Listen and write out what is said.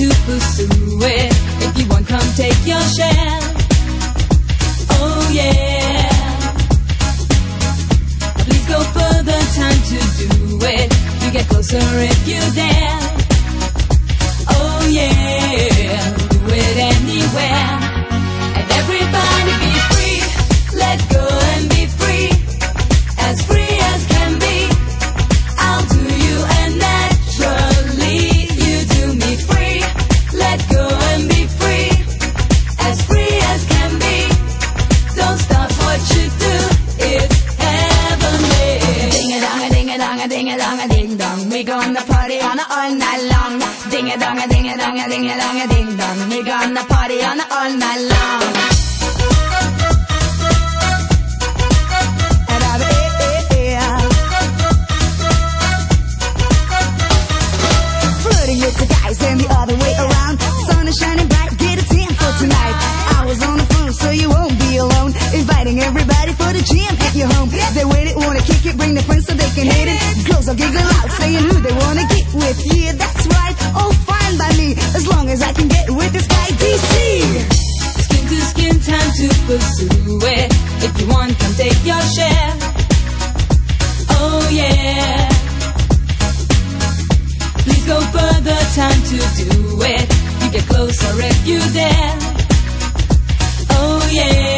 to pursue it. If you want, come take your share. Oh yeah. Please go further, time to do it. You get closer if you dare. Oh yeah, do it anywhere. And everybody be free. Let go and be free. As free as can be. I'll do you and naturally you do me free. Let go and be free. As free as can be. Don't stop what you do. It's heavenly. Ding-a-dong-a-ding-a-dong-a-ding-a-dong-a-ding-dong. We gonna party on it all night long. Ding-a-dong-a-ding-a-dong-a-ding-a-dong-a-ding-dong. We gonna party on it all night long. With the guys and the other way around. Sun is shining bright, get a tan for tonight. I was on the phone, so you won't be alone. Inviting everybody for the jam at your home. They waited, wanna kick it, bring their friends so they can hit it. Girls are giggling loud, saying who they wanna get with. Yeah, that's right, oh fine by me, as long as I can get with this guy DC. Skin to skin, time to pursue it. If you want, come take your share. Oh yeah. Please go further, time to do it. You get closer if you dare. Oh yeah.